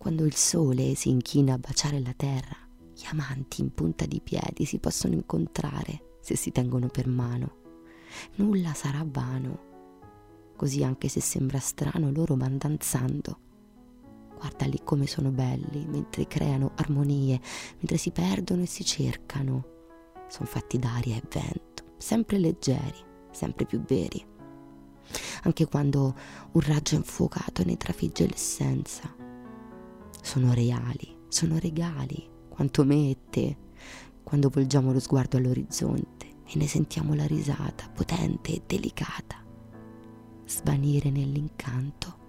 quando il sole si inchina a baciare la terra, gli amanti in punta di piedi si possono incontrare se si tengono per mano. Nulla sarà vano. Così, anche se sembra strano, loro van danzando. Guardali come sono belli, mentre creano armonie, mentre si perdono e si cercano. Sono fatti d'aria e vento, sempre leggeri, sempre più veri. Anche quando un raggio infuocato ne trafigge l'essenza. Sono reali, sono regali, quanto me e te, quando volgiamo lo sguardo all'orizzonte e ne sentiamo la risata potente e delicata svanire nell'incanto.